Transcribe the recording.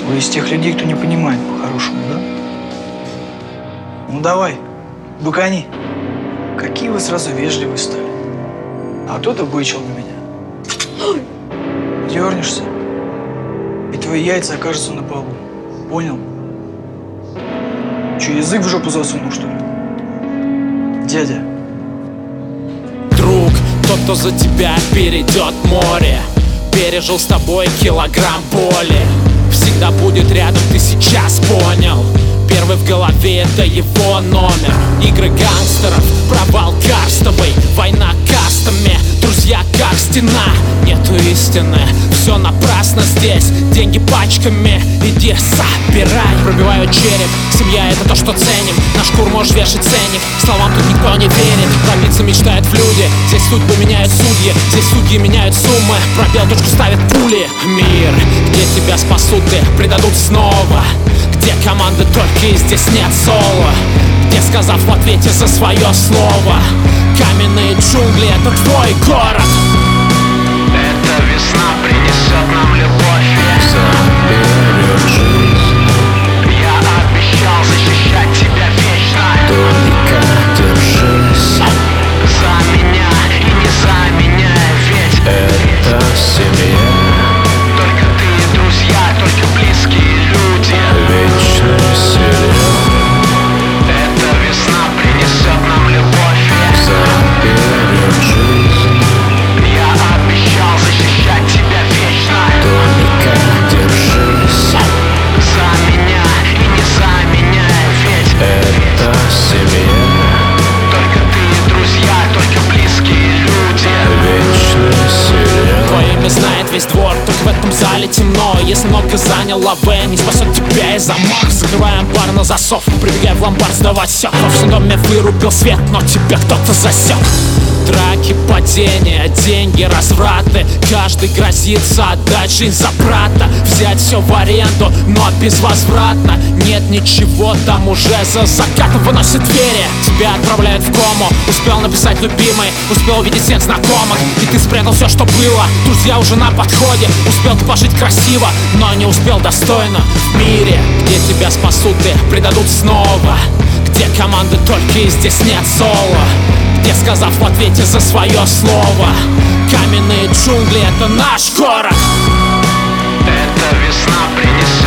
Вы из тех людей, кто не понимает по-хорошему, да? Ну давай, быкани. Какие вы сразу вежливые стали. А кто-то бычил на меня. Дернешься, и твои яйца окажутся на полу. Понял? Че, язык в жопу засунул, что ли? Дядя. Друг, тот, кто за тебя перейдет море, пережил с тобой килограмм боли, всегда будет рядом, ты сейчас понял. Первый в голове — это его номер. Игры гангстеров, провал карстовый, война кастами, друзья как стена. Нету истины, все напрасно здесь. Деньги пачками, иди собирай. Пробиваю череп, семья — это то, что ценим. На шкуру можешь вешать ценник, словам тут никто не верит. Пробиться мечтают в люди, здесь судьбы меняют судьи, здесь судьи меняют суммы, пробел точку ставят пули. Мир, где тебя спасут и предадут снова, где команды только и здесь нет соло, где, сказав в ответе за свое слово, каменные джунгли — это твой город. Эта весна принесет нам любовь, заберет жизнь. Я обещал защищать тебя вечно. Только держись за меня и не за меня, ведь это семья. Только ты и друзья, только близкие люди. Вечный сериал. Эта весна принесет нам любовь, заберет жизнь. Я обещал защищать тебя вечно. Только держись за меня и не за меня, ведь это семья. Только ты и друзья, только близкие люди. Вечный сериал. Твое имя знает весь двор, только в этом зале темно. Если много занял лаве, не спасет тебя и замок. Закрываем бар на засов, прибегаем в ломбард сдавать все. Во всем доме вырубил свет, но тебя кто-то засек. Драки, падения, деньги, развраты. Каждый грозится отдать жизнь за брата. Взять все в аренду, но безвозвратно. Нет ничего, там уже за закатом выносят двери. Тебя отправляют в кому. Успел написать любимый, успел увидеть всех знакомых, и ты спрятал все, что было. Друзья уже на подходе. Успел ты пожить красиво, но не успел достойно. В мире, где тебя спасут и предадут снова, где команды только и здесь нет соло, где, сказав в ответе за свое слово, каменные джунгли — это наш город. Эта весна принесет